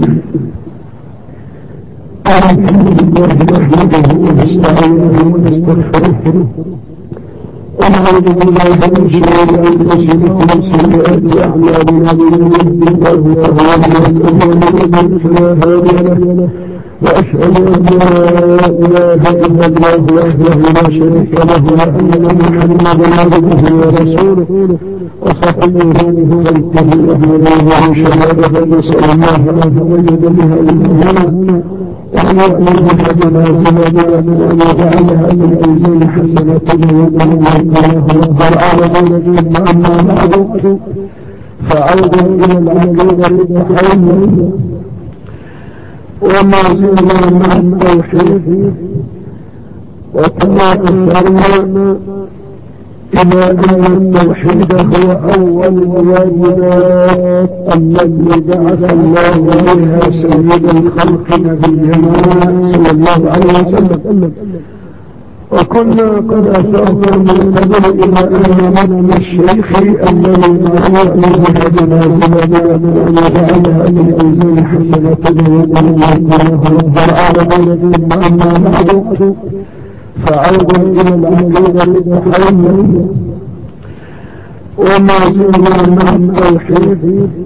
الحمد لله نحمده ونستعينه ونستغفره ونعوذ بالله من شرور انفسنا ومن سيئات اعمالنا من يهده الله فهو المهتدي ومن يضلل فلا هادي له واشهد ان لا اله الا الله وحده لا شريك له وان محمدا عبده ورسوله وصفيه من خلقه وهديه شهاده نسال الله ان يؤيد بها الامه وأن يؤمن بحسناتنا وأن يجعلها من أيزان حسناتنا وأن الله رب العالمين ثم أما بعد فعودا إلى العقيدة التحول وما زلنا مع التوحيد وكما أشرنا إلى أن التوحيد هو أول الواجبات التي بعث الله بها سيد الخلق نبينا صلى الله عليه وسلم. وكنا قد أشرنا من قبل إلى أن من الشيخ الذي نريد بها جنازتنا من أن يجعلها من أوزان حسناتنا وأن الله رب العالمين ثم أما بعد فعودا إلى العقيدة التحول وما زلنا مع التوحيد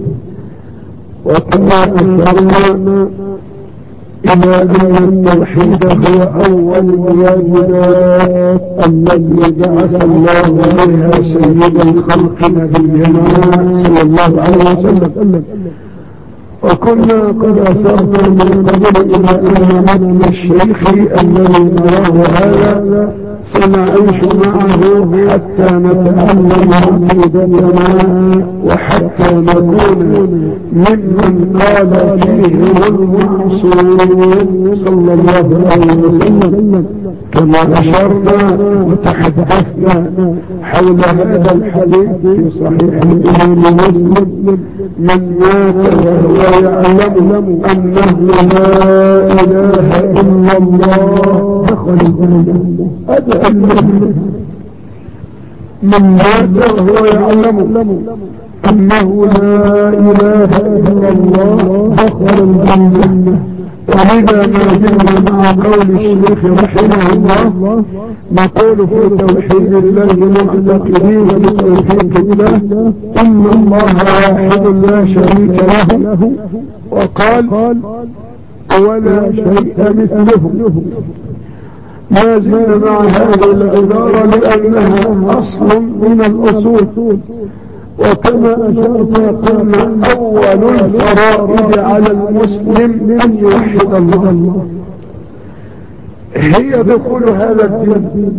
وكما أشرنا إلى أن التوحيد هو أول الواجبات التي بعث الله بها سيد الخلق نبينا صلى الله عليه وسلم. وكنا قد أشرنا من قبل إلى أن من الشيخ الذي نراه هذا فنعيش معه حتى نتعلم عقيدتنا وحتى نكون ممن قال فيه المعصوم صلى الله عليه وسلم كما أشرنا وتحدثنا حول هذا الحديث في صحيح الإمام مسلم من مات وهو يعلم أنه لا إله إلا الله دخل الجنة. من مات وهو يعلم أنه لا إله إلا الله دخل الجنة. ولذا ما زلنا مع قول الشيخ رحمه الله نقول في توحيد الله معتقدين بتوحيد الله إن الله واحد لا شريك له وقال ولا شيء مثله. ما زلنا مع هذه العبارة لأنها أصل من الأصول. وكما أشرت قلنا أول الفرائض على المسلم أن يوحد الله هي دخول هذا الدين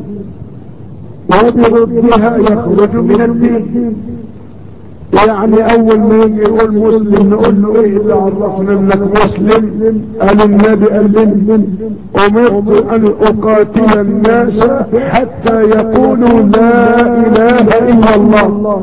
وبردها يخرج من الدين. يعني أول ما يجي يقول مسلم نقول له إيه اللي عرفنا إنك مسلم؟ قال النبي قال لي أمرت أن أقاتل الناس حتى يقولوا لا إله إلا الله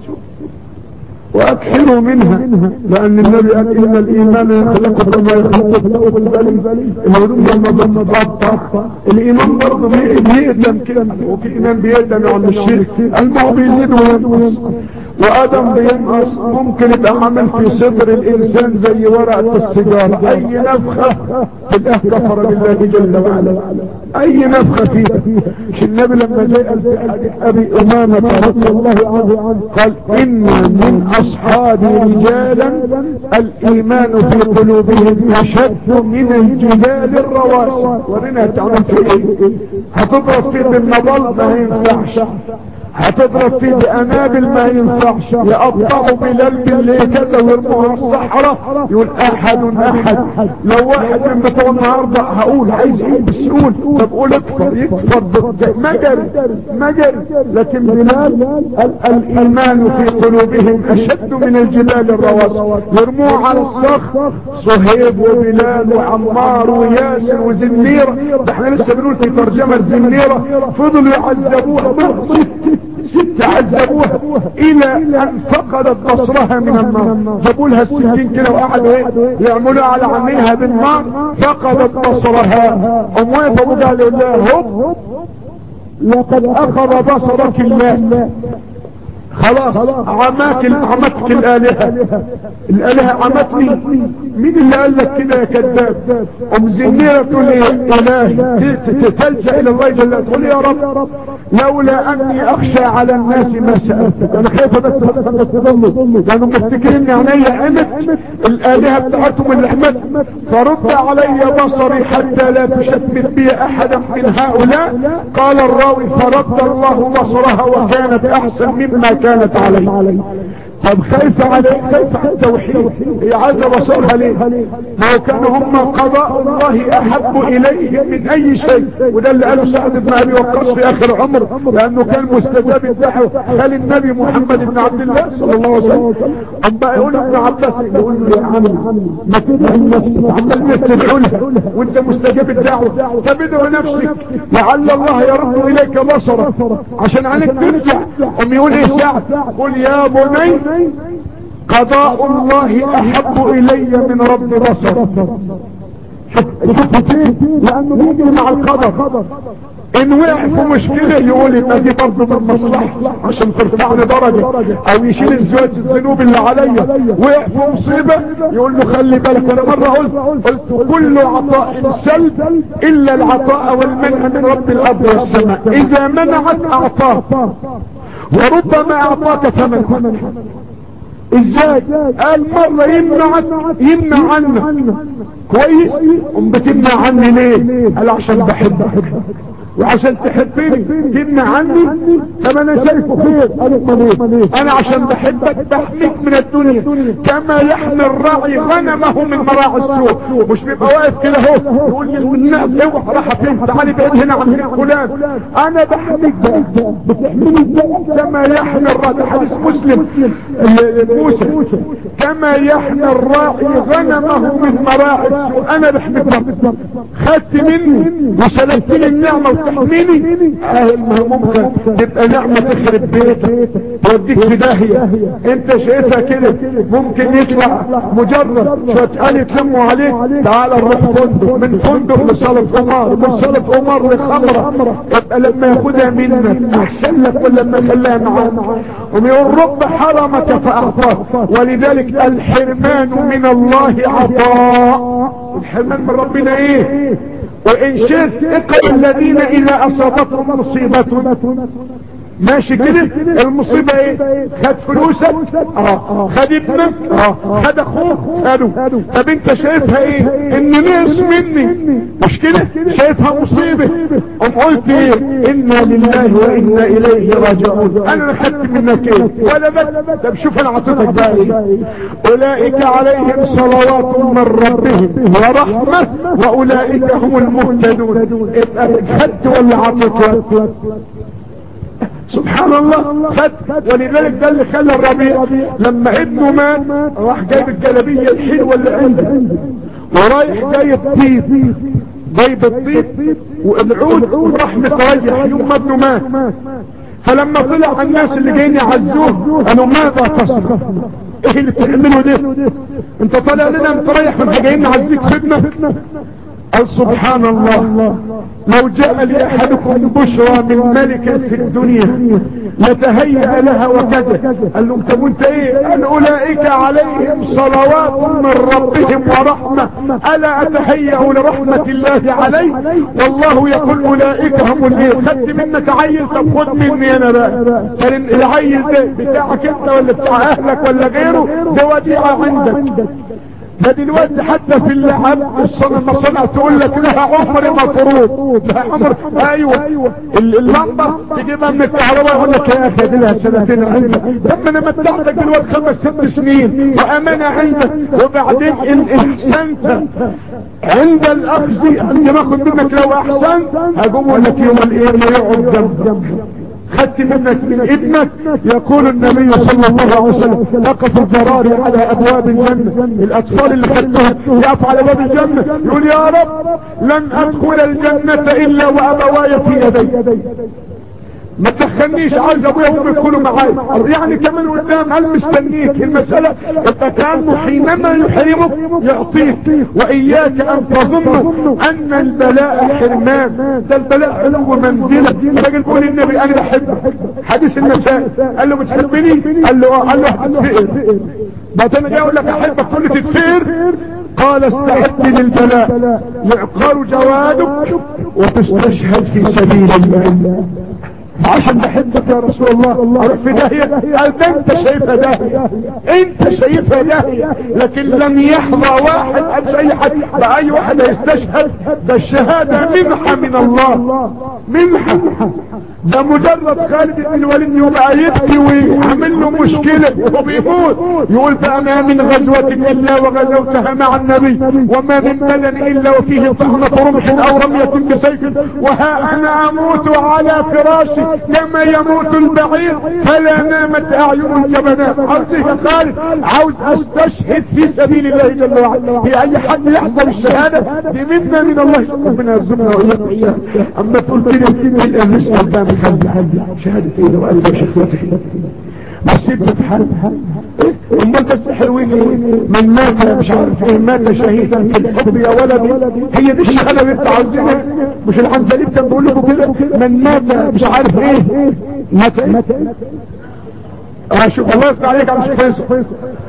وأكثروا منها لأن النبي قال إن الإيمان يخلق كما يخلق الهدوم لما بتقطع الإيمان برضه بيقدم كده وفي إيمان بيقدم عن الشرك الماء بيزيد وينقص وآدم بينقص ممكن يبقى عمل في صدر الإنسان زي ورقة السيجارة أي نفخة تبقى كفر بالله جل وعلا أي نفخة فيها. مش النبي لما جاء في حديث أبي أمامة رضي الله عنه قال إن من أصحاب رجالا الإيمان في قلوبهم أشد من الجبال الرواسي. ورنا تعمل في إيه؟ هتضرب فيه بالنبال ما ينفعش، هتضرب فيه بأنابل ما ينفعش، يقطعوا بلال باللي كذا ويرموها الصحراء. يقول أحد لو واحد من بتوع النهارده هقول عايز ايه بس يقول طب قول اكفر يكفر ما جري. لكن بلال الإيمان في قلوبهم أشد من الجبال الرواسي، يرموه على الصخر. صهيب وبلال وعمار وياسر وزنيرة، ده احنا لسه بنقول في ترجمة زنيرة فضلوا يعذبوها ست عذبوها الى ان فقدت بصرها من النار. جابوا لها السكين كده وقعدوا يعملوا على عينيها بالنار فقدت بصرها. اموات ابو جهل الله هب لقد اخذ بصرك الله. خلاص عمتك الالهة عمتني. مين اللي قال لك كده يا كذاب؟ زنيرة تقول الهي تلجأ الى الله جل تقول يا رب لولا اني اخشى على الناس ما سألتك، انا خايفة بس تضلوا لانه مفتكرين عيني عمت الالهة بتاعتهم اللي عمت. فرد علي بصري حتى لا تشتت بي احدا من هؤلاء. قال الراوي فرد الله بصرها وكانت احسن مما كانت عليه. طب خايف عليه، خايف على التوحيد، هي عايزه بصرها ليه؟ ما كانوا هم قضاء الله احب اليه من اي شيء. وده اللي قاله سعد بن ابي وقاص في اخر عمره، لانه كان مستجاب الدعوه. قال النبي محمد بن عبد الله صلى الله عليه وسلم بقى يقول ابن عباس يقول له يا عم ما تدعي نفسك، عمال الناس تدعو لها وانت مستجاب الدعوه، فبدعو نفسك لعل الله يرد اليك بصرك عشان عينك ترجع. يقول ايه سعد؟ قل يا بني قضاء الله احب الي من رب بصر. شوف لانه بيجي مع القدر. ان وقع في مشكلة يقول يبقى دي برضه من مصلحة عشان ترفعني درجة او يشيل الذنوب اللي عليا. وقع في مصيبة يقول له خلي بالك. وانا مرة قلت كل عطاء سلب الا العطاء والمنع من رب الارض والسماء. اذا منعت اعطاك وربما اعطاك ثمن. ازاي؟ قال مرة يمنع عنك كويس، بتمنع عني ليه؟ قال عشان بحبك وعشان تحبني تمنع عني. طب انا شايفه خير. قال انا عشان بحبك بحميك من الدنيا كما يحمي الراعي غنمه من مراعي السوق. مش بيبقى واقف كده اهو يقول للناس اوعى راح فين، تعالي بعيد هنا عن فلان. انا بحميك بتحميني كما يحمي الراعي. حديث مسلم موسى كما يحمي الراعي غنمه من مراعي السوق. انا بحميك خدت مني وسلبت لي النعمة وتحميني. ممكن تبقى نعمة تخرب بيتك توديك في داهية. انت شايفها كده ممكن يطلع مجرد شوية يتلموا عليك تعال نروح فندق، من فندق لصالة قمار، من صالة قمار لخمرة. يبقى لما ياخدها منك احسن لك ولا لما خلاها معاك. ويقول رب حرمك فاعطاك. ولذلك الحرمان من الله عطاء. الحرمان من ربنا ايه؟ وإن شئت اقرأ الذين إذا أصابتهم مصيبة ماشي كده. المصيبة ايه؟ خد فلوسك خد ابنك خد اخوك خدوا. طب انت شايفها ايه؟ ان نقص مني مش كده؟ شايفها مصيبة قلت ايه؟ انا لله وانا اليه راجعون. انا خدت منك ايه؟ ولا بس. طب شوف انا عطيتك بقى ايه؟ اولئك عليهم صلوات من ربهم ورحمة واولئك هم المهتدون. خدت ولا عطيتك؟ سبحان الله خد. ولذلك ده اللي خلى الربيع لما ابنه مات راح جايب الجلابيه الحلوه اللي عنده ورايح جايب طيب، جايب الطيب والعود وراح متريح يوم ما ابنه مات. فلما طلع الناس اللي جايين يعزوه قالوا ماذا تصنع؟ ايه اللي بتعمله ده؟ انت طالع لنا متريح واحنا جايين نعزيك في ابنك؟ قال سبحان الله لو جاء لأحدكم بشرى من ملك في الدنيا لتهيأ لها وكذا. قال لهم طب وانت ايه؟ قال اولئك عليهم صلوات من ربهم ورحمة الا اتهيأ لرحمة الله علي. والله يقول اولئك هم الايه. خدت منك عيل طب خد مني انا بقى. كان العيل ده بتاعك انت ولا بتاع اهلك ولا غيره؟ ده وديعة عندك. ده دلوقتي حتى في اللعب المصنع تقول لك لها عمر مفروض، لها عمر. ايوه اللمبه تجيبها من الكهرباء يقول لك يا اخي دي لها سنتين عندك. طب انا متعتك دلوقتي 5-6 سنين وامانه عندك. وبعدين ان احسنت عند الاخذ عندما اخذ منك لو احسنت هقوم اقول لك يوم القيامه يقعد جنبك. خدت منك من ابنك. يقول النبي صلى الله عليه وسلم وقف الضراري على ابواب الجنة. الاطفال اللي خدتهم يقف على باب الجنة يقول يا رب لن ادخل الجنة الا وابواي في يدي. ما تدخلنيش، عايز ابويا وامي يدخلوا معايا، يعني كمان قدام هل مستنيك المسألة. كانه حينما يحرمك يعطيك. واياك ان تظنوا ان البلاء حرمان، ده البلاء علو منزلة. الراجل بيقول النبي انا بحبك، حديث النسائي، قال له بتحبني؟ قال له قال له هتتفقر. بعد انا جاي اقول لك احبك تقول لي تتفقر؟ قال استعد للبلاء يعقر جوادك وتستشهد في سبيل الله. عشان بحبك يا رسول الله اروح في داهية؟ قال ده انت شايفها داهية، انت شايفها داهية، لكن لم يحظى واحد قبل اي حد باي واحد يستشهد. ده الشهادة منحة من الله، منحة. ده مجرد خالد بن الوليد يبقى يبكي ويعمل له مشكلة وهو بيموت، يقول فما من غزوة الا وغزوتها مع النبي، وما من بدن الا وفيه طعنة رمح او رمية بسيف، وها انا اموت على فراشي كما يموت البعير فلا نامت اعين كبنات. عاوز يا خالد؟ عاوز استشهد في سبيل الله جل وعلا. في اي حد يحصل الشهادة دي منا من الله، ربنا يرزقنا واياك. اما تقول كده الناس قدام شهادة ايه لو قال شخصيتك بس انت تحارب امال ده السحر وين؟ من مات مش عارف ايه مات شهيدا في الحب يا ولدي. هي دي الشهاده اللي انت عاوزينها؟ مش العنزليب كان بيقول لكم كده من مات مش عارف ايه مات. شوف الله يفتح عليك على شيخ.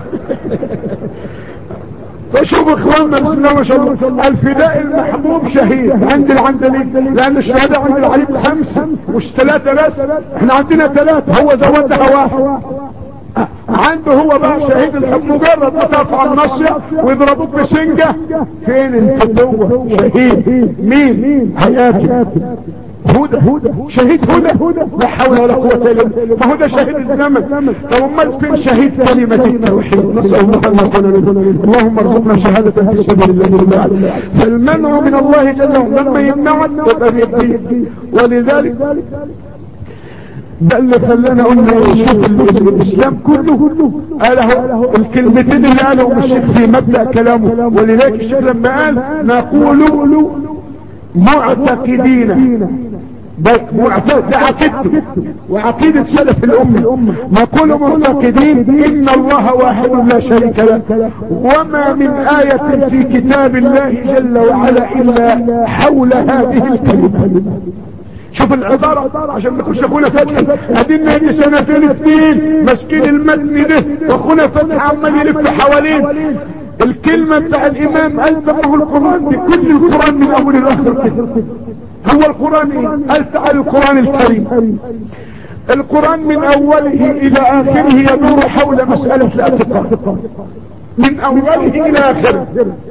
فشوف اخواننا بسم الله ما شاء الله، الفداء المحبوب شهيد عند العندليب، لان الشهادة عند العليم 5 مش 3 بس، احنا عندنا 3 هو زودها 1. عنده هو بقى شهيد الحب، مجرد ما تقف على النصية ويضربوك بسنجة فين الفتوة؟ شهيد مين؟ حياتي هدى، شهيد هدى، لا حول ولا قوة الا بالله. ما هو ده شهيد الزمن. طب امال فين شهيد كلمة التوحيد؟ نسأل الله ان يكون لنا. اللهم ارزقنا شهادة في سبيل الله. فالمنع من الله جل وعلا لما يمنعك تبقى بيديك. ولذلك ده اللي خلانا قلنا شوف الاسلام كله قاله الكلمتين اللي قالهم الشيخ في مبدأ كلامه. ولذلك الشيخ لما قال نقول معتقدين، ده عقيدته وعقيدة سلف الأمة، نقول معتقدين إن الله واحد لا شريك له، وما من آية في كتاب الله جل وعلا إلا حول هذه الكلمة. شوف العبارة عشان نخش اخونا فتحي، ادينا دي 2 مسكين المتن ده واخونا فتحي عمال يلف حوالين الكلمة بتاع الامام. قال طب هو القرآن دي كل القرآن من اول الاخر كده. هو القرآن ايه؟ قال تعالى القرآن الكريم، القرآن من اوله الى اخره يدور حول مسألة الاعتقاد، من اوله الى اخره.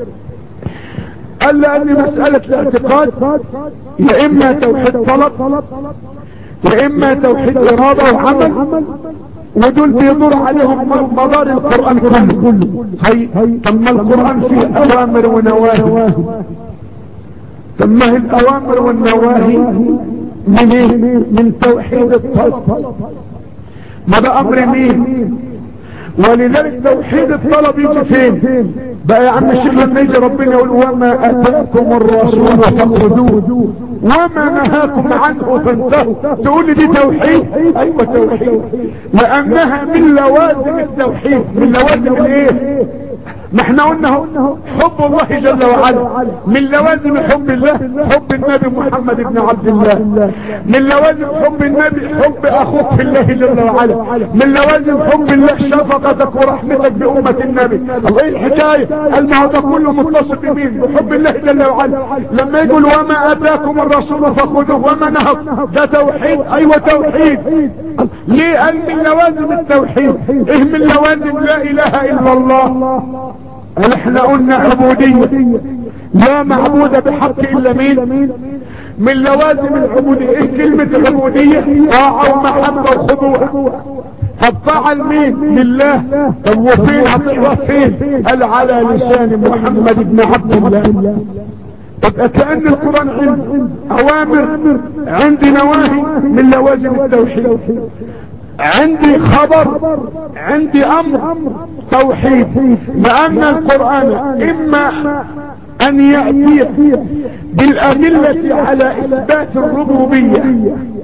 قال لأن مسألة الاعتقاد يا اما توحيد طلب يا اما توحيد ارادة وعمل، ودول بيدور عليهم مدار القرآن كله. طب ما القرآن فيه اوامر ونواهي، طب ما هي الاوامر والنواهي من ايه؟ من توحيد الطلب. ما ده امر مين؟ ولذلك توحيد الطلب يجي فين بقى يا عم الشيخ؟ لما يجي ربنا يقول وما اتاكم الرسول فخذوه وما نهاكم عنه فانتهوا، تقول لي دي توحيد؟ ايوه توحيد، لانها من لوازم التوحيد. من لوازم الايه؟ ما احنا قلنا حب الله جل وعلا، من لوازم حب الله حب النبي محمد بن عبد الله، من لوازم حب النبي حب اخوك في الله جل وعلا، من لوازم حب الله شفقتك ورحمتك بأمة النبي. الله ايه الحكاية؟ قال ما هذا كله متصل بمين؟ بحب الله جل وعلا. لما يقول وما اتاكم الرسول فخذوه وما نهاكم، ده توحيد؟ ايوه توحيد. ليه؟ قال من لوازم التوحيد. ايه من لوازم لا اله الا الله؟ قال احنا قلنا عبودية، لا معبود بحق الا مين؟ من لوازم العبودية. ايه كلمة العبودية؟ طاعة ومحبة وخضوع. طب طاعة لمين؟ لله. طب وفين هتطيعها فين؟ قال على لسان محمد بن عبد الله. طب كأن القرآن عندي اوامر، عندي نواهي، من لوازم التوحيد. عندي خبر، عندي امر، توحيد. لان القرآن اما ان يأتي بالادلة على اثبات الربوبية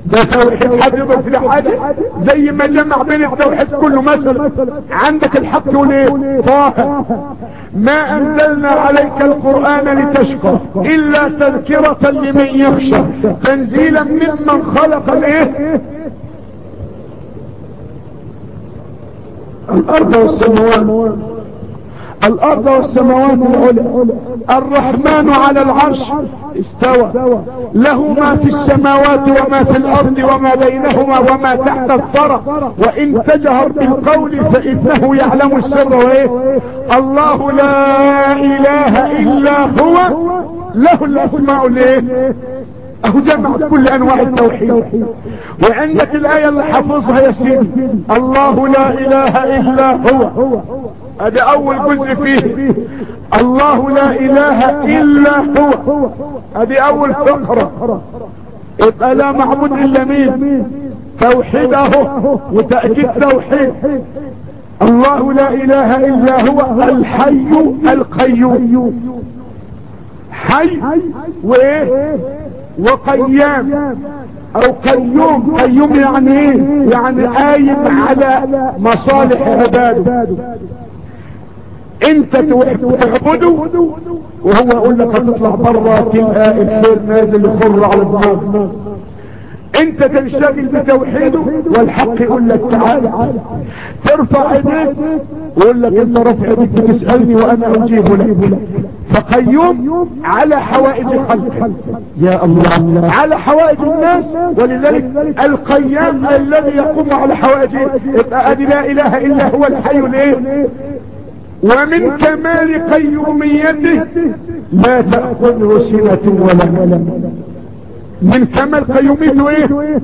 ده توحيد حد يضرب في حاجة زي ما جمع بين التوحيد كله. مثلا عندك الحق والايه؟ طه ما انزلنا عليك القرآن لتشقى الا تذكرة لمن يخشى تنزيلا ممن خلق الايه؟ الارض والسماوات. الارض والسماوات العلى. الرحمن على العرش استوى له ما في السماوات وما في الارض وما بينهما وما تحت الثرى وان تجهر بالقول فانه يعلم السر وايه. الله لا اله الا هو له الاسماء الايه؟ اهو جمع كل انواع التوحيد. وعندك الايه اللي حافظها يا سيدي الله لا اله الا هو، هذا اول جزء فيه. الله لا اله الا هو، هذه اول فقرة. يبقى لا معبود الا مين؟ توحيد اهو وتأكيد توحيد. الله لا اله الا هو الحي القيوم. حي وايه؟ وقيام او قيوم. قيوم يعني ايه؟ يعني قايم على مصالح عباده. انت تعبده وهو يقول لك هتطلع بره تلقى الخير نازل يخر على الدماغ. انت تنشغل بتوحيده والحق يقول لك تعال. ترفع ايديك ويقول لك انت رفع ايديك بتسألني وانا اجيب لك. فقيوم على حوائج خلقه يا الله، على حوائج الناس. ولذلك القيام الذي يقوم على حوائجه. يبقى ادي لا اله الا هو الحي الايه؟ ومن كمال قيوميته لا تأخذه سنة ولا نوم. من كمال قيوميته ايه؟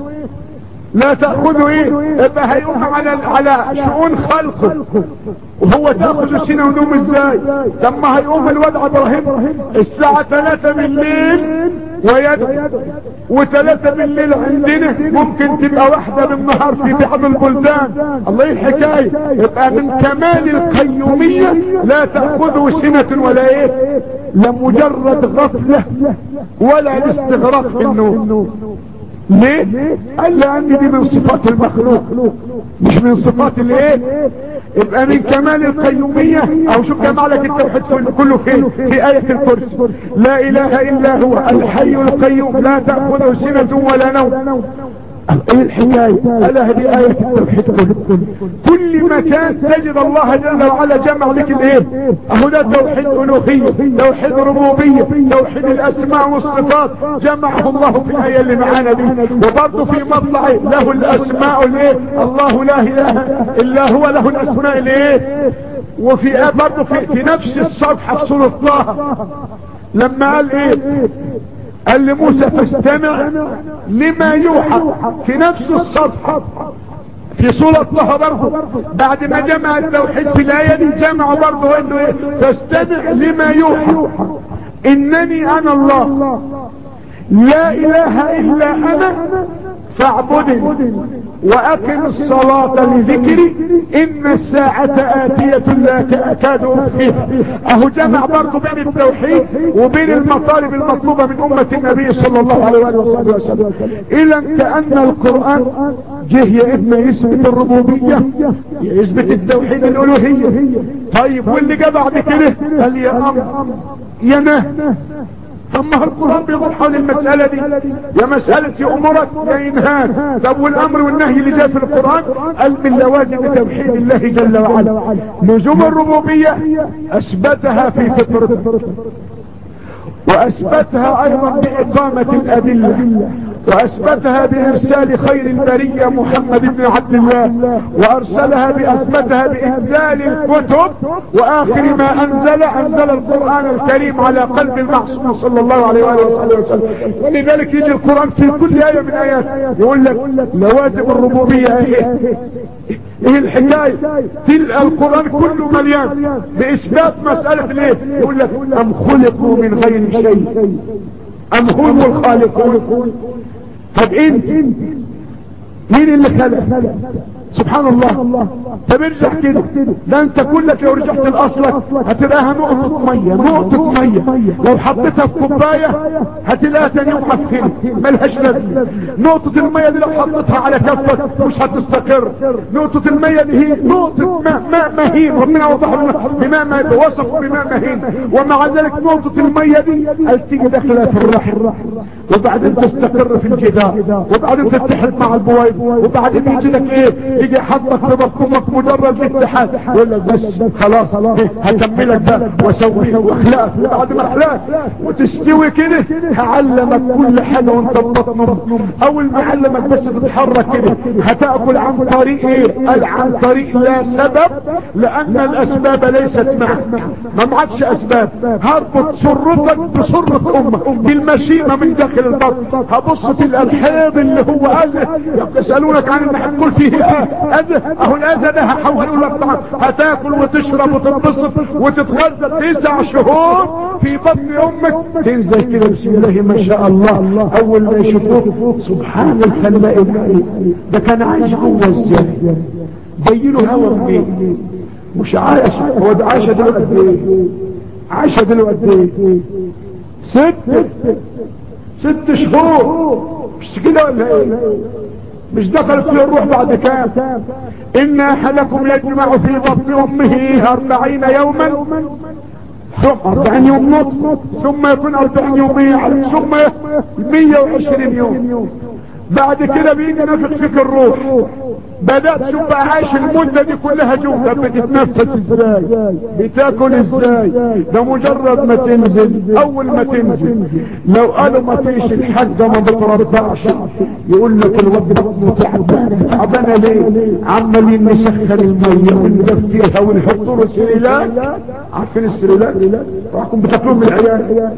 لا تأخذه ايه؟ يبقى هيقوم على شؤون خلقه وهو تأخذ سنة ونوم ازاي؟ لما هيقوم الوضع ابراهيم الساعة 3 بالليل ويدعو، و3 بالليل عندنا ممكن تبقى 1 بالنهار في بعض البلدان. الله ايه الحكاية؟ يبقى من كمال القيومية لا تأخذه سنة ولا ايه؟ لا مجرد غفلة ولا الاستغراق في النوم. ليه؟ قال لأن دي من صفات المخلوق مش من صفات الايه. يبقى من كمال القيومية او شوف جمالك التوحيد كله فين؟ في آية الكرسي لا اله الا هو الحي القيوم لا تأخذه سنة ولا نوم. ايه الحكاية؟ قال هذه آية التوحيد كل مكان تجد الله جل وعلا جمع لك الايه. اهو ده توحيد الوهية، توحيد ربوبية، توحيد الاسماء والصفات جمعه الله في الآية اللي معانا دي. وبرضه في مطلع له الاسماء الايه. الله لا اله الا هو له الاسماء الايه. وفي برضه في نفس الصفحة في سورة طه لما قال ايه؟ قال لموسى فاستمع لما يوحى في نفس الصفحة في سورة طه برضه. بعد ما جمع التوحيد في الآية دي جمع برضه انه ايه؟ فاستمع لما يوحى انني انا الله لا اله الا انا فاعبدني واقم الصلاة لذكري ان الساعة اتية لا اكاد اخفيها. اهو جمع برضه بين التوحيد وبين المطالب المطلوبة من امة النبي صلى الله عليه وآله وسلم. اذا كأن القرآن جه يا اما يثبت الربوبية يا يثبت التوحيد الالوهية. طيب واللي جاء بعد كده قال يا امر يا نهي. اما القرآن بيضل حول المسألة دي يا مسألة يأمرك يا ينهاك. طب والامر والنهي اللي جاء في القرآن قال من لوازم توحيد الله جل وعلا لزوم الربوبية اثبتها في فطرته واثبتها ايضا باقامة الادلة واثبتها بارسال خير البرية محمد بن عبد الله وارسلها باثبتها بانزال الكتب واخر ما انزل القرآن الكريم على قلب المعصوم صلى الله عليه وآله وسلم. ولذلك يجي القرآن في كل آية من آيات يقول لك لوازم الربوبية ايه الحكاية. تلقى القرآن كله مليان باثبات مسألة الايه. يقول لك ام خلقوا من غير شيء ام هم الخالقون. طب انت مين اللي خلق؟ سبحان الله. طب ارجع كده، ده انت كلك لو رجعت لاصلك هتلاقيها نقطة مية، لو حطيتها في كوباية هتلاقيها تاني يوم حفنة ملهاش لازمة. نقطة المية دي لو حطيتها على كفك مش هتستقر. نقطة المية دي هي نقطة ماء مهين، ربنا وضح لنا بماء وصف بماء مهين، ومع ذلك نقطة المية دي تيجي داخلها في الرحم، وبعدين تستقر في الجدار، وبعدين تتحد مع البويض، وبعدين يجي لك ايه، يجي حطك في بطنك مجرد الاتحاد، يقول لك بس خلاص هكملك بقى واسويك واخلاقك، وبعد ما اخلاقك وتستوي كده هعلمك كل حاجه وانت ببطن. اول ما علمك بس تتحرك كده هتاكل عن طريق ايه؟ قال عن طريق لا سبب، لان الاسباب ليست معك، ما معكش اسباب. هربط سرتك بسرة امك بالمشيمة من داخل البطن، هبص تلقى الحيض اللي هو اذى، يسألونك عن ان هتقول فيه اذى، اهو الاذى ده هحوله لك طعام، هتاكل وتشرب وتنبسط وتتغذى 9 شهور في بطن امك، تنزل كده بسم الله ما شاء الله. اول ما يشوفوك سبحان الخلاق العليم، ده كان عايش جوه ازاي؟ جايله هوا منين؟ مش عايش، هو ده عايشه دلوقتي قد ايه؟ عايشه دلوقتي قد ايه؟ 6 شهور، مش كده ولا ايه؟ مش دخلت فيه الروح بعد كام؟ ان احدكم يجمع في بطن امه 40 يوما، ثم 40 يوم نطف، ثم يكون 40 يوم ثم 120 يوم. بعد كده بيجي نفخ فيك الروح، بدأت تشوف بقى عايش المدة دي كلها جوه، بتتنفس ازاي، بتاكل ازاي. ده مجرد ما تنزل، اول ما تنزل لو قالوا ما فيش الحاجة ما بترضعش، يقول لك الواد بطنه تعبانة ليه؟ عمالين نسخن المية وندفيها ونحط له سريلاك، عارفين السريلاك؟ راحكم بتاكلوه من العيال،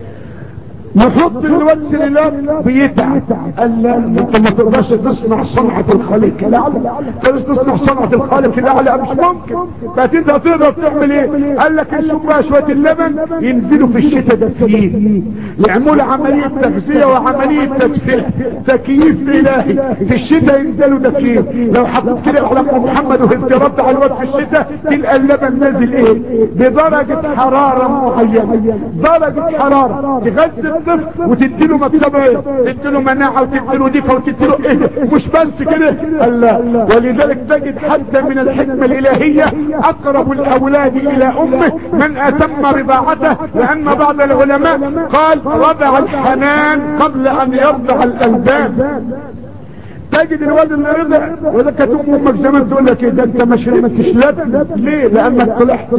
نحط الواد سريلاك بيتعب. قال لا انت ما تقدرش تصنع صنعة الخالق الاعلى، تقدرش تصنع صنعة الخالق الاعلى، مش ممكن. بس انت هتقدر تعمل ايه؟ قال لك نشوف بقى شوية اللبن ينزلوا في الشتاء دافيين، يعملوا عملية تغذية وعملية تدفئة، تكييف الهي في الشتاء ينزلوا دافيين. لو حطيت كده على محمد وانت على الواد في الشتاء تلقى اللبن نازل ايه؟ بدرجة حرارة معينة، درجة حرارة تغذي الطفل وتديله مكسبه ايه؟ تديله مناعة وتديله دفء وتديله ايه؟ مش بس كده، لا. ولذلك تجد حتى من الحكمة الالهية اقرب الاولاد الى امه من اتم رضاعته، لان بعض العلماء قال رضع الحنان قبل ان يرضع الالبان. تجد الولد اللي رضع واذا كانت امك زمان تقول لك ده انت ما شربتش لبن ليه؟ لانك طلعت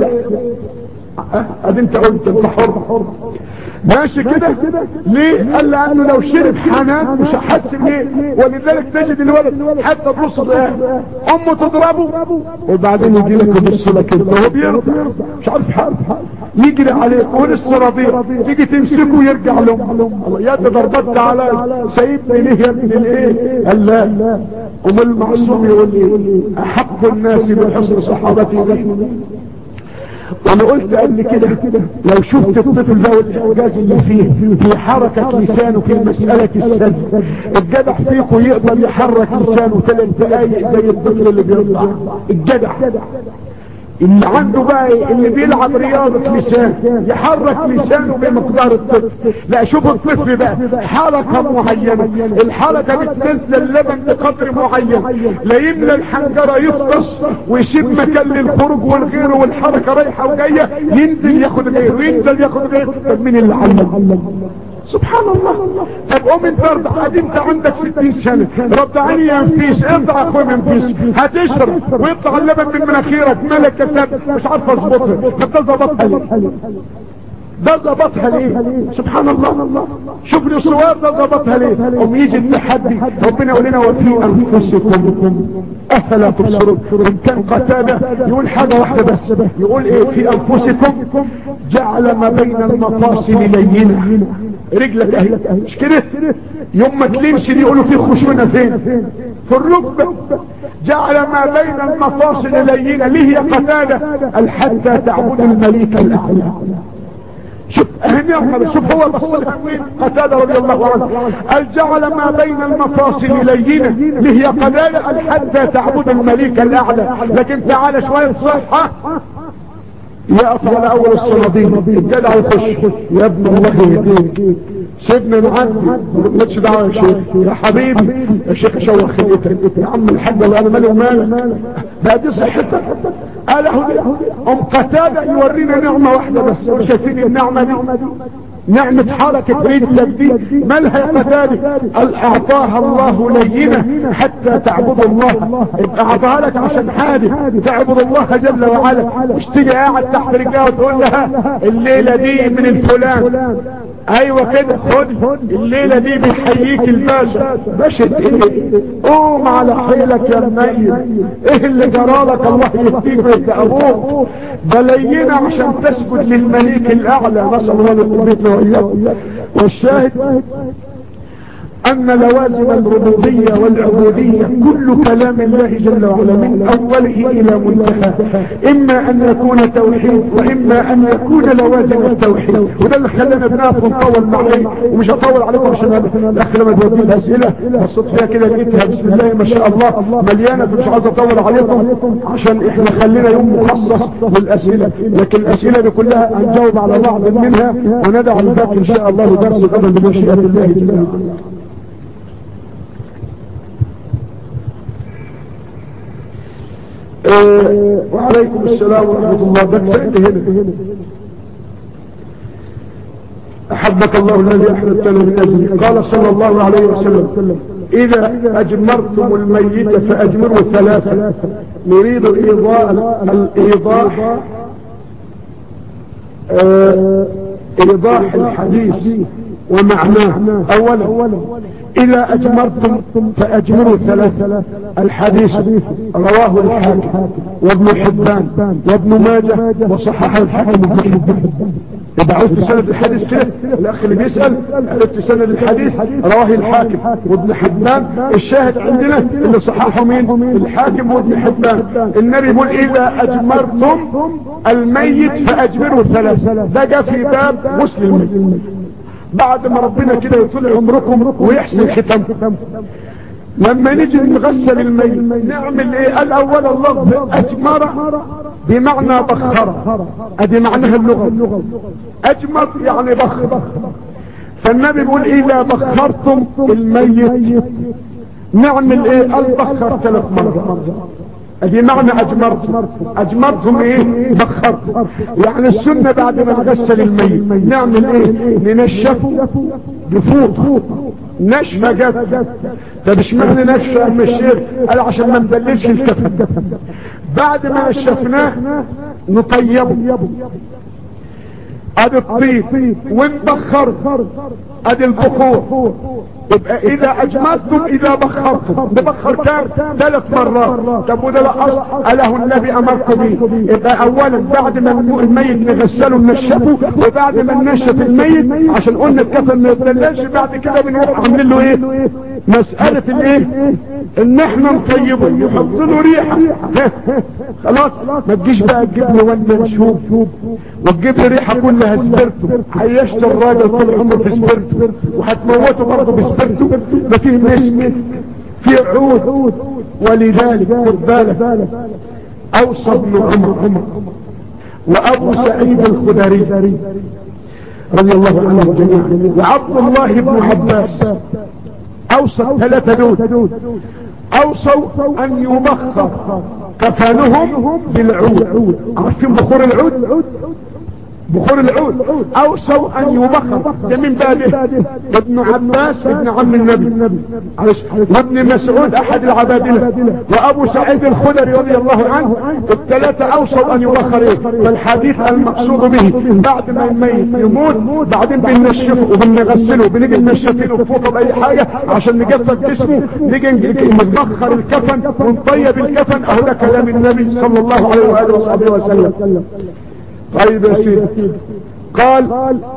ادي انت قلت انت حر ماشي كده ليه؟ قال لانه لو شرب حنان مش هحس ليه. ولذلك تجد الولد حتى تبص امه تضربه وبعدين يجي لك يبص لك انت وهو بيرضع مش عارف حرف يجري عليك ولسه رضيع، تيجي تمسكه ويرجع لهم، الله يا ده ضربت على سيبني ليه يا ابن الايه؟ قال لا. ام المعصوم يقول لي احق الناس بحسن صحابتي. وانا قلت قبل كده لو شفت الطفل ده والاعجاز اللي فيه في حركة لسانه في مسألة السد، الجدع فيكم يقدر يحرك لسانه 3 دقايق زي الطفل اللي بيطلع. الجدع اللي عنده بقى اللي بيلعب رياضة لسان يحرك لسانه بمقدار الطفل. لا شوف الطفل بقى حركة معينة، الحركة بتنزل اللبن بقدر معين، لا يملى الحنجرة يفطس ويسيب مكان للخروج والغير، والحركة رايحة وجاية ينزل ياخد غير وينزل ياخد غير. طب مين اللي علم؟ سبحان الله. طب قوم انت ارضع، ادي انت عندك 60 سنة رضعني يا نفيس، ارضع اخوي يا نفيس، هتشرب ويطلع اللبن من مناخيرك ملك كسب مش عارف اظبطها. طب ده ظبطها ليه؟ ده ظبطها ليه؟ سبحان الله. شوف لي الصور ده ظبطها ليه؟ قوم يجي التحدي ربنا يقول لنا وفي انفسكم افلا تبصرون. ان كان قتادة يقول حاجة واحدة بس، يقول ايه؟ في انفسكم جعل ما بين المفاصل لينة، رجلك اهي مش كده يوم ما تلمش دي يقولوا في خشونة فين؟ في الركبة. جعل ما بين المفاصل لينة، ليه يا قتادة؟ حتى تعبد المليك الاعلى. شوف نعمة، شوف هو بصلها وين. قتادة رضي الله عنه قال جعل ما بين المفاصل لينة اللي هي قلالة حتى تعبد الملك الاعلى. لكن تعالى شوية صحة يقف على اول الصناديق الجدع يخش يا ابن الله يهديك سيبنا نعدي مالكش دعوه يا شيخ يا حبيبي يا شيخ شوخ خليتك يا عم الحاج الله انا مالي ومالك بقى دي صحتك. قال ام قتادة يورينا نعمه واحده بس. شايفين النعمه دي نعمة حركة رجلك دي مالها يا قتادة؟ قال اعطاها الله لينة حتى تعبد الله. اعطاها لك عشان حادث تعبد الله جل وعلا، مش تيجي قاعد تحت رجلها وتقول لها الليلة دي من الفلان. ايوه كده خد الليلة دي بيحييك الباشا. باشا ايه؟ قوم على حيلك يا منيل. ايه اللي جرالك؟ الله يهديك ويهدي ابوك. ده لينة عشان تسجد للملك الاعلى. نسأل الله لقلبتنا واياك. والشاهد ان لوازم الربوبية والعبودية كل كلام الله جل وعلا من اوله الى منتهى اما ان يكون توحيد واما ان يكون لوازم التوحيد. وده اللي خلانا بنقف ونطول معايا ومش هطول عليكم عشان الاخ لما تودي الاسئله بصيت فيها كده لقيتها بسم الله ما شاء الله مليانه، فمش عايز اطول عليكم عشان احنا خلينا يوم مخصص للاسئله. لكن الاسئله دي كلها هنجاوب على بعض منها وندع الباقي ان شاء الله لدرس غدا بمشيئه الله جل وعلا. وعليكم السلام ورحمة الله. بكفأت هنا احبك الله الذي احببتنا من اجله. قال صلى الله عليه وسلم اذا اجمرتم الميت فاجمروا ثلاثة. نريد ايضاح الحديث ومعناه. اولا اذا اجمرتم فاجمروا ثلاثة. الحديث رواه الحاكم وابن حبان وابن ماجه وصححه الحاكم وابن حبان. يبقى عرفت سند الحديث كده؟ الاخ اللي بيسأل عرفت سند الحديث رواه الحاكم وابن حبان. الشاهد عندنا اللي صححه مين؟ الحاكم وابن حبان. النبي يقول اذا اجمرتم الميت فاجمروا ثلاثة. ده جاء في باب مسلم بعد ما ربنا كده يطول عمركم ويحسن ختامكم. لما نيجي نغسل الميت نعمل ايه؟ قال اول اللفظ اجمر بمعنى بخر. ادي معناها اللغة. اجمر يعني بخر. فالنبي بيقول اذا بخرتم الميت نعمل ايه؟ قال بخر 3 مرات. ادي معنى اجمرتم ايه؟ بخرتم. يعني السنة بعد ما نغسل الميت نعمل ايه؟ ننشفه بفوطة نشفة جافة. طب اشمعنى نشفة ام الشيخ؟ قال عشان ما نبللش الكفن. بعد ما نشفناه نطيبه ادي الطيب ونبخر ادي البخور. يبقى اذا اجمدتم اذا بخرتم نبخر كام؟ 3 مرات. طب وده لا اصل قاله النبي امركم بيه. يبقى اولا بعد ما الميت نغسله ننشفه وبعد ما ننشف الميت عشان قلنا الكفن ما يتبللش بعد كده بنروح عاملين له ايه؟ مسألة الايه؟ ان احنا نطيبه نحط له ريحة. خلاص ما تجيش بقى تجيب لي ون منشوب وتجيب لي ريحة كلها سبرتو. عيشت الراجل طول عمره في سبرتو وهتموته برضه بسبرتو. ده فيه مسك فيه عود. ولذلك خد بالك اوصى ابن عمر وابو سعيد الخدري رضي الله عنهم جميعا وعبد الله بن عباس اوصى ال3 دول اوصوا ان يبخر كفانهم بالعود. عارفين بخور العود؟ بخور العود اوصوا ان يبخر. ده من بعده ابن عباس ابن عم النبي وابن مسعود احد العبادلة وابو سعيد الخدري رضي الله عنه. ال3 اوصوا ان يبخر. فالحديث المقصود به بعد ما الميت يموت بعدين بننشفه وبنغسله وبنيجي ننشفه بفوطه باي حاجه عشان نجفف جسمه نيجي نبخر الكفن ونطيب الكفن. اهو ده كلام النبي صلى الله عليه واله وصحبه وسلم. طيب يا سيدي قال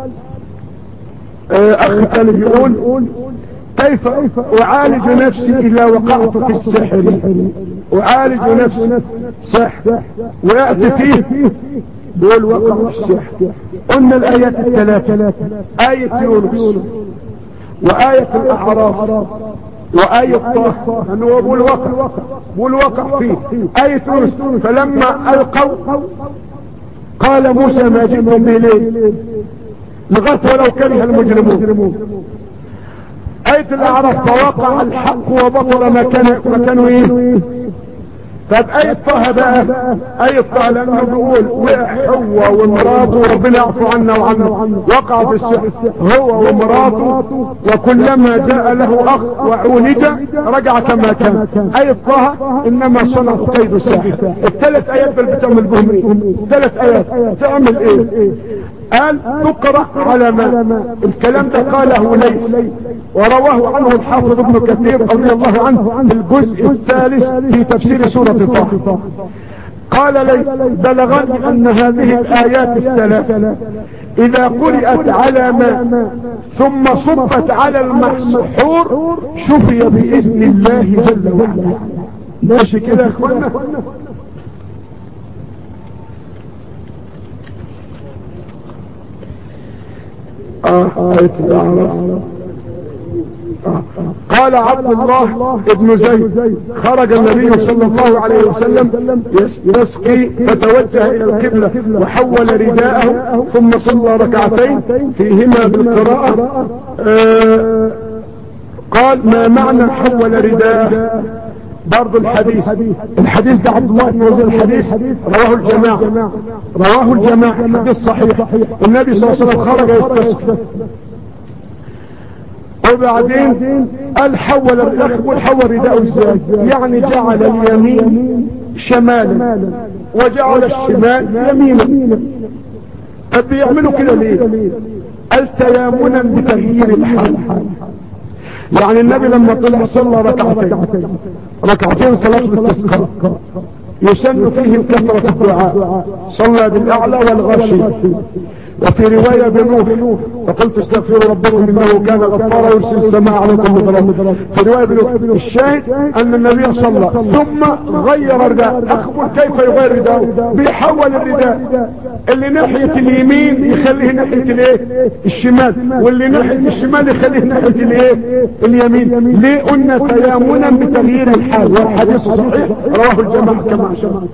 اخ ثاني بيقول كيف اعالج نفسي اذا وقعت في السحر؟ اعالج نفسي سحر ويأتي فيه دول وقعوا في السحر. قلنا الآيات الثلاثة، آية يونس وآية الأعراف وآية طه، أنه هو الوقع فيه آية يونس. فلما ألقوا قال موسى ما جئتم به ليه، لغاية ولو كره المجرمون. آية الأعراف فوقع الحق وبطل ما كانوا ايه. طب آية طه بقى، آية طه لأنه بيقول وقع هو ومراته وربنا يعفو عنا وعنه، وقع في السحر هو ومراته، وكلما جاء له أخ وعولج رجع كما كان. آية طه إنما صنعوا كيد الساحر. الثلاث آيات بتعمل بهم ايه؟ ثلاث آيات تعمل ايه؟ قال تقرأ على ما الكلام ده قاله ليث ورواه عنه الحافظ ابن كثير رضي الله عنه في الجزء الثالث في تفسير سورة طه. قال ليث بلغني ان هذه الايات الثلاث اذا قرأت على ما ثم صبت على المسحور شفي باذن الله جل وعلا. ماشي كده يا اخوانا؟ آية الأعراف. قال عبد الله ابن زيد خرج النبي صلى الله عليه وسلم يسقي فتوجه إلى القبلة وحول رداءه ثم صلى ركعتين فيهما بالقراءة. قال ما معنى حول رداءه؟ برضو الحديث ده عبد الله بن زيد الحديث رواه الجماعة حديث صحيح. النبي صلى الله عليه وسلم خرج يستسقي وبعدين قال حول رداءه ازاي؟ يعني جعل اليمين شمالا وجعل الشمال يمينا. طب بيعملوا كده ليه؟ قال تيامنا بتغيير الحال. يعني النبي لما طلع صلى ركعتين صلاة الاستسقاء يسن فيهم كثرة الدعاء، صلى بالأعلى والغاشي. وفي رواية بنوح فقلت استغفروا ربكم انه كان غفارا يرسل السماء عليكم مدرارا. في رواية بنوح الشاهد ان النبي صلى ثم غير الرداء. اخبر كيف يغير الرداء؟ بيحول الرداء اللي ناحية اليمين يخليه ناحية الايه؟ الشمال، واللي ناحية الشمال يخليه ناحية الايه؟ اليمين. ليه؟ قلنا تيامنا بتغيير الحال، والحديث صحيح رواه الجماعة كما شاء.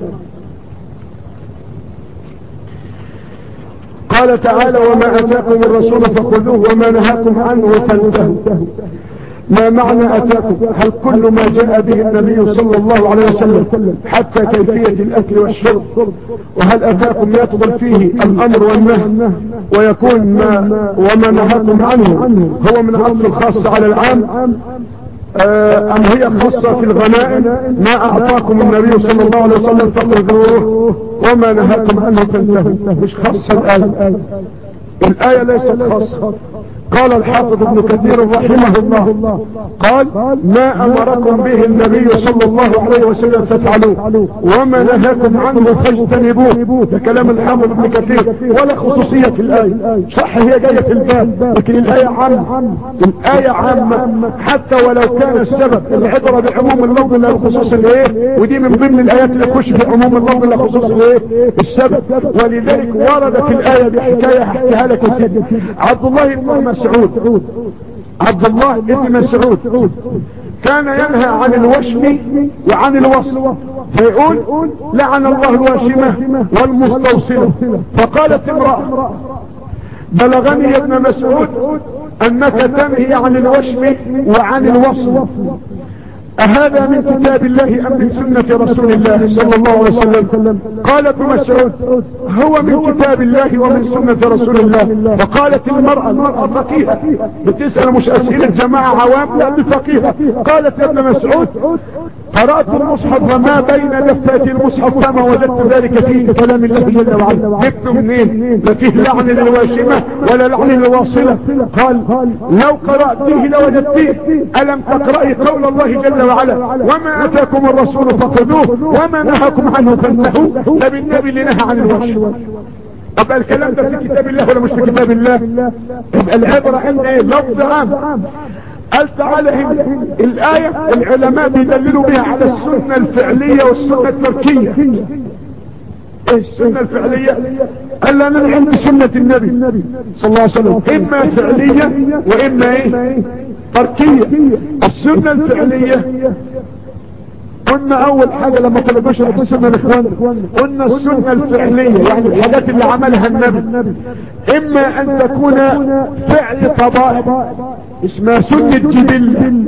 قال تعالى وما اتاكم الرسول فخذوه وما نهاكم عنه فانتهوا. ما معنى اتاكم؟ هل كل ما جاء به النبي صلى الله عليه وسلم حتى كيفية الاكل والشرب؟ وهل اتاكم يفضل فيه الامر والنهي ويكون وما نهاكم عنه هو من عطف الخاص على العام ام هي خاصة في الغنائم؟ ما اعطاكم النبي صلى الله عليه وسلم فخذوه وما نهاكم عنه فانتهوا. مش خاصة الآية ليست خاصة. قال الحافظ ابن كثير رحمه الله قال ما امركم به النبي صلى الله عليه وسلم فافعلوه وما نهاكم عنه فاجتنبوه. ده كلام الحافظ ابن كثير ولا خصوصية في الآية. صح هي جاية في الباب لكن الآية عامة حتى ولو كان السبب العبرة بعموم اللفظ لا بخصوص الايه، ودي من ضمن الآيات اللي تخش في عموم اللفظ لا بخصوص الايه السبب. ولذلك وردت الآية بحكاية احكيها لك يا سيدي. عبد الله بن مسعود كان ينهى عن الوشم وعن الوصل، فيقول لعن الله الواشمة والمستوصلة. فقالت امرأة بلغني يا ابن مسعود انك تنهي عن الوشم وعن الوصل، أهذا من كتاب الله أم من سنة رسول الله صلى الله عليه وسلم؟ قال ابن مسعود هو من كتاب الله ومن سنة رسول الله. وقالت المرأة فقيهة بتسأل مش أسئلة جماعة عوام لا بفقيهة. قالت يا ابن مسعود قرأت المصحف وما بين دفتي المصحف فما وجدت ذلك فيه كلام الله جل وعلا. جبت منين؟ ما فيه لعن للواشمة ولا لعن للواصلة. قال لو قرأته لوجدتيه. ألم تقرأي قول الله جل وعلا وما أتاكم الرسول فخذوه وما نهاكم عنه فانتهوا؟ ده بالنبي اللي نهى عن الوشم. طب الكلام ده في كتاب الله ولا مش في كتاب الله؟ يبقى العبرة عند ايه؟ لفظ عام. قال تعالى الآية العلماء بيدللوا بها على السنة الفعلية والسنة التركية. ايه السنة الفعلية؟ قال انا عندي سنة النبي صلى الله عليه وسلم اما فعلية واما ايه تركية. السنة الفعلية قلنا اول حاجة لما كنا بنشرح السنة الاخوان قلنا السنة الفعلية يعني الحاجات اللي عملها النبي اما ان تكون فعل طبائع اسمها سنة جبل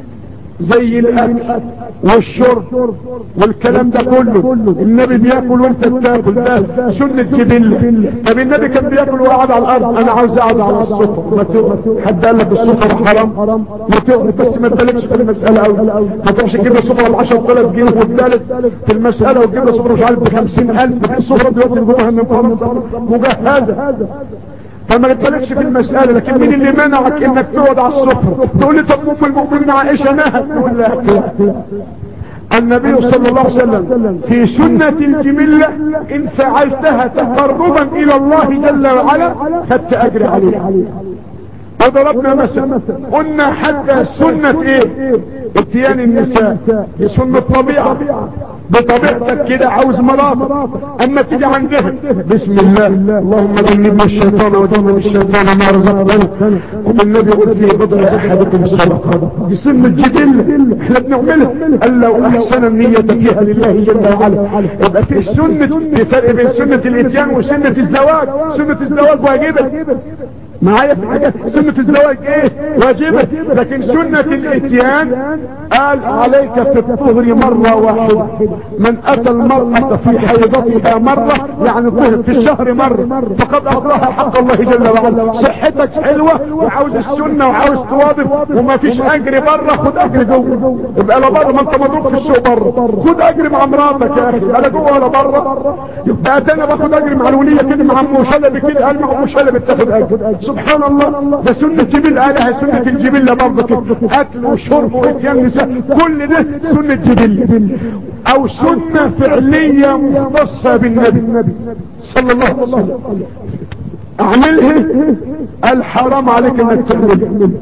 زي الاكل والشرب والكلام ده كله. النبي بياكل وانت بتاكل، ده سنة جبل. طب النبي كان بياكل وقعد على الارض، انا عاوز اقعد على السفر، ما تقعد. حد قال لك السفر حرام؟ ما تقعد، بس ما تبالغش في المسألة قوي. ما تروحش تجيب له سفرة ب 10,000 جنيه والثالث في المسألة وتجيب له سفرة مش عارف ب 50,000. السفرة دلوقتي جواها من فرنسا مجهزة، فما تبالغش في المسألة. لكن مين اللي منعك انك تقعد على السفرة؟ تقول لي طب ام المؤمنين عائشة نهت، تقول لك النبي صلى الله عليه وسلم في سنة الجبلة ان فعلتها تقربا الى الله جل وعلا خدت اجر عليها. وضربنا مثلا قلنا حتى سنة ايه اتيان النساء بسنة طبيعة، بطبيعتك كده عاوز مراتك، اما تيجي عندها بسم الله اللهم جنبنا الشيطان وجنب الشيطان ما رزقنا، والنبي يقول في بضع احدكم الصدقه. دي سنة جبل احنا بنعملها. قال لو احسن النية فيها لله جل وعلا. يبقى في سنة، في فرق بين سنة الاتيان وسنة الزواج. سنة الزواج واجبة معايا في حاجة، سنة الزواج ايه واجبة، لكن سنة الاتيان قال عليك في الطهر مرة واحدة. من اتى المرأة في حيضتها مرة يعني طهر في الشهر مرة فقد اقضاها حق الله جل وعلا. صحتك حلوة وعاوز السنة وعاوز تواظب وما فيش اجر بره، خد اجر جوه. يبقى لا بره، ما انت مضروب في السوق بره، خد اجر مع مراتك يا اخي، لا جوه ولا بره. يبقى انا باخد اجر مع الولية كده، مع ام شلبي كده، قال مع ام شلبي بتاخد اجر. سبحان الله، ده سنة جبل قالها سنة الجبل برضه كده، اكل وشرب واتيان نساء كل ده سنة جبل او سنة فعلية مختصة بالنبي صلى الله عليه وسلم. اعملها الحرام عليك انك تعملها،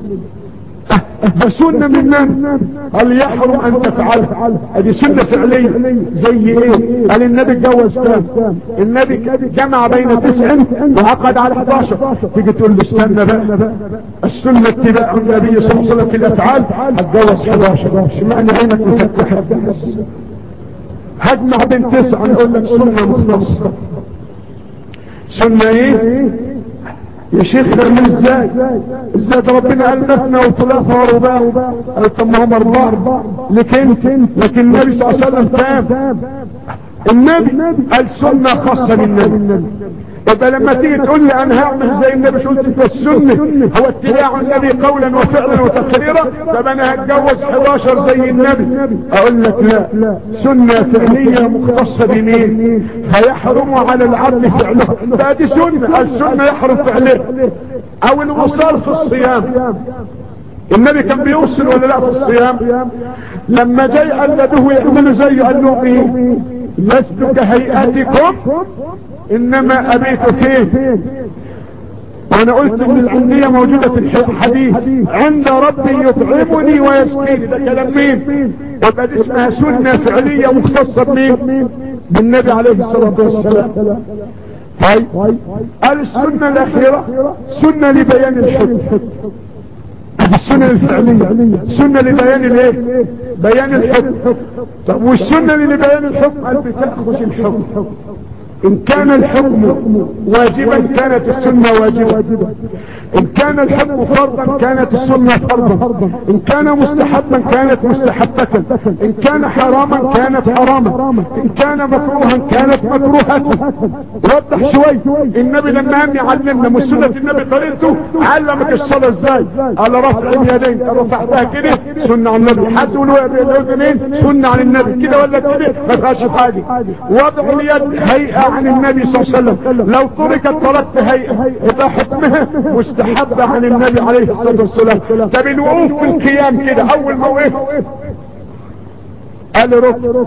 ده سنة من النبي قال يحرم ان تفعلها. ادي سنة فعلية زي ايه؟ قال النبي اتجوز كام؟ النبي جمع بين 9 وعقد على 11. تيجي تقول له استنى بقى، السنة اتباع النبي صلى الله عليه وسلم في الافعال، اتجوز 11 اشمعنى عينك مفتحة؟ هجمع بين 9 نقول لك سنة مختصة. سنة ايه يا شيخ؟ تعمل ازاي ده ربنا قال مثنى وثلاثة ورباع، قال طب ما هم 4. لكن النبي صلى الله عليه وسلم كام؟ النبي قال سنة خاصة بالنبي. يبقى لما تيجي تقول لي انا هعمل زي النبي، شو قلت؟ السنة هو اتباع النبي قولا وفعلا وتقريرا. طب انا هتجوز 11 زي النبي، اقول لك لا، سنة فعلية مختصة بمين؟ فيحرم على العبد فعله. ده دي سنة، السنة يحرم فعله. او الوصال في الصيام، النبي كان بيوصل ولا لا في الصيام؟ لما جاي قلدوه يعملوا زيه، قال لهم ايه؟ لست كهيئتكم انما ابيت فيه. وانا قلت ان العندية موجودة في الحديث عند ربي يطعمني ويسقيني، ده كلام مين؟ يبقى دي اسمها سنة فعلية مختصة بمين؟ بالنبي عليه الصلاة والسلام. طيب قال السنة الاخيرة سنة لبيان الحكم. السنة الفعلية سنة لبيان الايه؟ بيان الحكم. طب والسنة لبيان الحكم قال بتأخذ الحكم. ان كان الحكم واجبا كانت السنة واجبة، ان كان الحكم فرضا كانت السنة فرضا، ان كان مستحبا كانت مستحبة، ان كان حراما كانت حراما، ان كان مكروها كانت مكروهة. وضح شوي. النبي لما قام يعلمنا من سنة النبي طريقته، علمك الصلاة ازاي؟ قال رفع اليدين، رفعتها كده سنة عن النبي، حسوا الاذنين سنة عن النبي، كده ولا كده ما فيهاش حاجة. وضع اليد هيئة عن النبي صلى الله عليه وسلم، لو تركت تركت هيئة يبقى حكمها مستحب عن النبي عليه الصلاة والسلام. طب الوقوف في القيام كده، اول ما وقف قال ركن.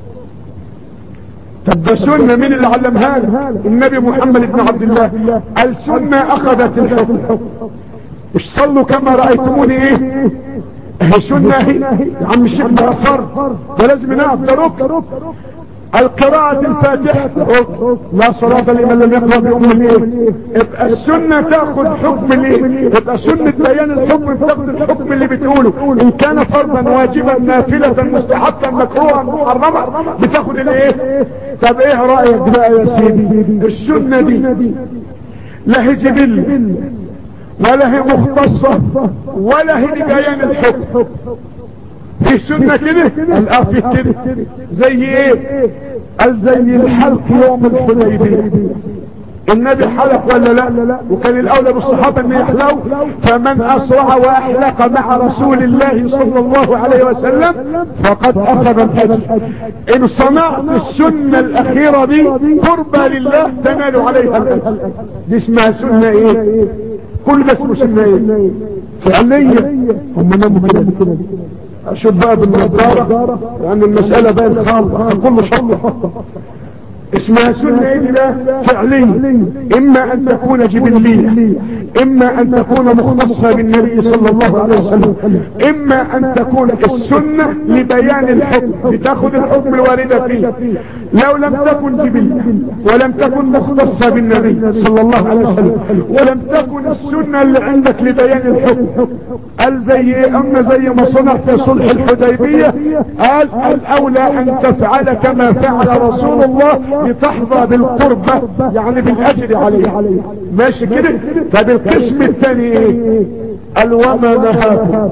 طب ده سنة مين اللي علمها له؟ النبي محمد بن عبد الله. السنة اخذت الحكم. مش صلوا كما رأيتموني ايه؟ هي سنة هي يا عم الشيخ، ده فرض، ده لازم نقف، ده ركن. القراءة الفاتحة لا صلاة لمن لم يقرأ بأم الايه. يبقى السنة تاخد حكم الايه، يبقى سنة بيان الحكم بتاخد الحكم اللي بتقوله، ان كان فرضا واجبا نافلة مستحبا مكروها محرما بتاخد الايه. طب ايه رأيك بقى يا سيدي؟ السنة دي لا هي جبل ولا هي مختصة ولا هي لبيان الحكم. في سنة كده الآفة كده زي ايه؟ قال زي الحلق يوم الحديبية. النبي حلق ولا لا؟ وكان الاولى بالصحابة ان يحلقوا. فمن اسرع واحلق مع رسول الله صلى الله عليه وسلم فقد اخذ الاجر. ان صنعت السنة الاخيرة دي قربة لله تنال عليها الاجر. دي اسمها سنة ايه؟ كل ده اسمه سنة ايه؟ فعلية. هم ناموا كده اشوف بقى بالنظارة لان المسألة بقى خالصة كله شطة. اسمها سنة ايه ده؟ فعلية. اما ان تكون جبلية، اما ان تكون مختصة بالنبي صلى الله عليه وسلم، اما ان تكون السنة لبيان الحكم بتاخد الحكم الواردة فيه. لو لم تكن جبلية ولم تكن مختصة بالنبي صلى الله عليه وسلم ولم تكن السنة اللي عندك لبيان الحكم، قال زي ايه؟ اما زي ما صنع في صلح الحديبية، قال الاولى ان تفعل كما فعل رسول الله لتحظى بالقربة يعني بالاجر عليه. ماشي كده؟ طب القسم الثاني ايه؟ قال وما نهاكم.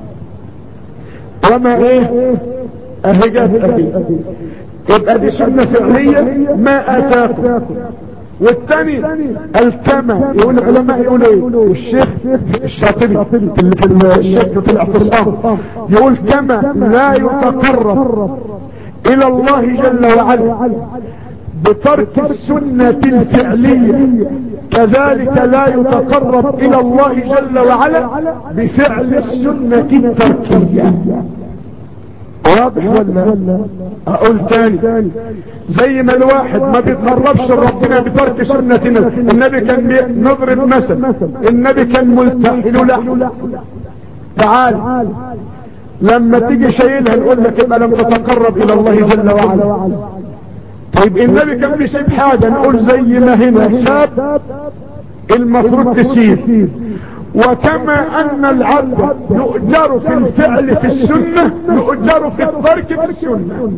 وما ايه؟ اهجات اهي. يبقى دي سنة فعلية ما اتاكم. والثاني الكما. يقول العلماء يقول ايه؟ الشيخ الشاطبي الشيخ في الاعتصام يقول كما لا يتقرب الى الله جل وعلا بترك السنة الفعلية، كذلك لا يتقرب الى الله جل وعلا بفعل السنة التركية. واضح ولا؟ اقول تاني، زي ما الواحد ما بيتقربش لربنا بترك سنتنا. النبي كان نضرب مثل، النبي كان ملتحي له تعال لما تيجي شايلها نقول لك يبقى لم تتقرب الى الله جل وعلا. طيب النبي كان بيسيب حاجة نقول زي ما هنا ساب المفروض تسيب. وكما ان العبد يؤجر في الفعل في السنة يؤجر في الترك في السنة.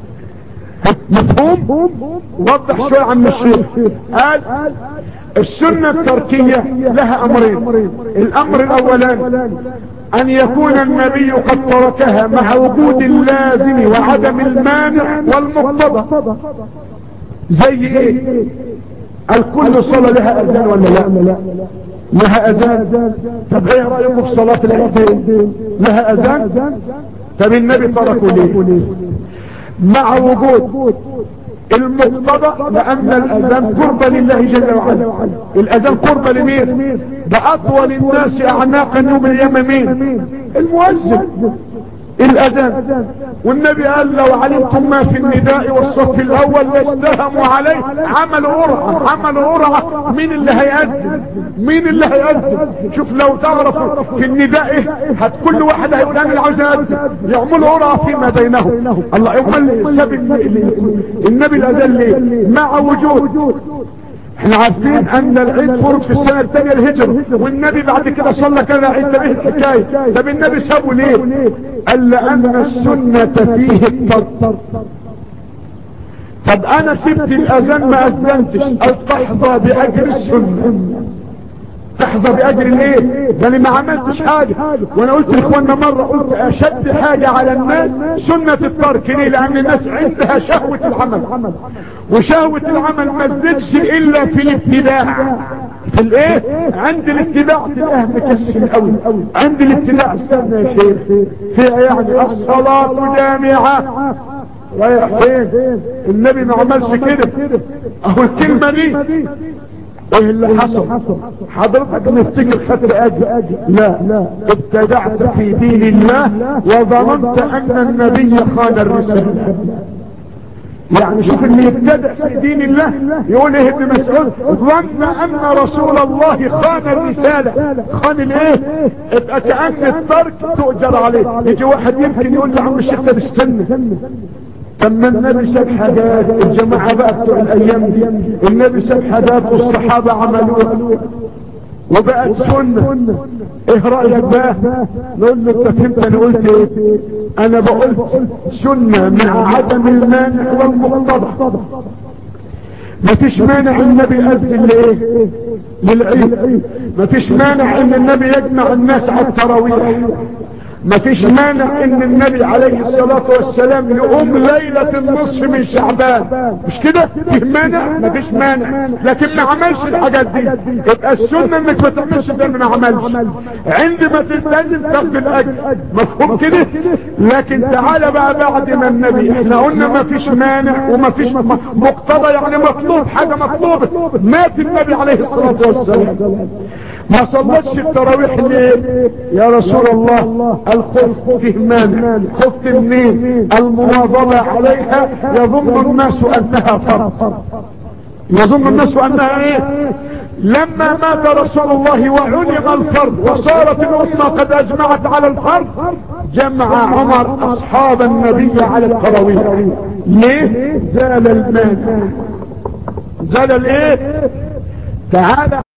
مفهوم؟ وضح شوية عن الشيخ. قال السنة التركية لها امرين. الامر الاولاني ان يكون النبي قد تركها مع وجود اللازم وعدم المانع والمقتضى. زي ايه؟ الكل صلاة لها اذان ولا لا؟ لها اذان. طب ايه رأيكم في صلاة العيدين؟ لها اذان. طب النبي تركوا ليه؟ مع وجود المقتضى، لان الاذان قربة لله جل وعلا. الاذان قربة لمين؟ ده اطول الناس اعناقا يوم القيامة مين؟ المؤذن. الاذان. والنبي قال لو علمتم ما في النداء والصف الاول لاستهموا عليه. عملوا قرعة مين اللي هيأذن. شوف لو تعرفوا في النداء ايه، كل واحد هيقول انا اللي عاوز اذن، يعملوا قرعة فيما بينهم. الله يقول ساب النبي الاذان ليه؟ مع وجود. احنا عارفين ان العيد فرض في السنة الثانية الهجرة، والنبي بعد كده صلى كذا عيد. طب ايه الحكاية؟ طب النبي سابه ليه؟ قال لان السنة فيه الترك. طب انا سبت الاذان ما اذنتش، قال تحظى باجر السنة. تحظى باجر الايه؟ ده انا ما عملتش حاجة. وانا قلت لاخواننا مرة، قلت اشد حاجة على الناس سنة الترك. ليه؟ لان الناس عندها شهوة العمل، وشهوة العمل ما تزيدش الا في الابتداع. في الايه؟ عند الابتداع تلاقيها مكسل قوي. عند الابتداع استنى يا شيخ فيها يعني الصلاة جامعة. رايح فين؟ النبي ما عملش كده. اهو الكلمة دي ايه اللي حصل؟ حضرتك نفتكر خدت اجر؟ لا، ابتدعت في دين الله وظننت ان النبي خان الرسالة. يعني شوف اللي يبتدع في دين الله يقول ايه ابن مسعود؟ ظن ان رسول الله خان الرسالة. خان الايه؟ ابقى كأن الترك تؤجر عليه. يجي واحد يمكن يقول له عم الشيخ ده استنى، لما النبي ساب حاجات الجماعة بقى بتوع الايام دي، النبي ساب حاجات والصحابة عملوها وبقت سنة، ايه رأيك بقى؟ نقول له انت فهمت انا قلت ايه؟ انا بقولت سنة مع عدم المانع والمقتضى. مفيش مانع النبي يأذن لايه؟ للعيد. مفيش مانع ان النبي يجمع الناس على التراويح. مفيش مانع ان النبي عليه الصلاة والسلام يقوم ليلة النصف من شعبان، مش كده؟ فيه مانع؟ مفيش مانع، لكن ما عملش الحاجات دي. يبقى السنة انك ما تعملش زي ما عملش، عندما تلتزم تاخد الاجر، مفهوم كده؟ لكن تعالى بقى بعد ما النبي، احنا قلنا مفيش مانع ومفيش مقتضى، يعني مطلوب، حاجة مطلوبة. مات النبي عليه الصلاة والسلام، ما صلتش التراويح ليه؟ يا رسول الله الخوف فيه مانع. خفت منين؟ المواظبة عليها، يظن الناس انها فرض، يظن الناس انها ايه؟ لما مات رسول الله وعلم الفرض وصارت الامة قد اجمعت على الفرض، جمع عمر اصحاب النبي على التراويح. ليه؟ زال المانع. زال الايه؟ تعالى